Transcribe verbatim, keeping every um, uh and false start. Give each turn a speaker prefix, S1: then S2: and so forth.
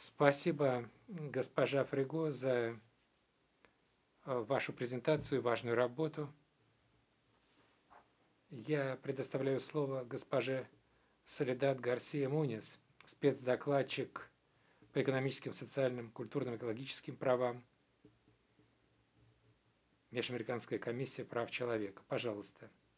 S1: Спасибо, госпожа Фриго, за э, вашу презентацию, важную работу. Я предоставляю слово госпоже Соледад Гарсия Мунис, спецдокладчик по экономическим, социальным, культурным, экологическим правам, Межамериканская комиссия прав человека. Пожалуйста.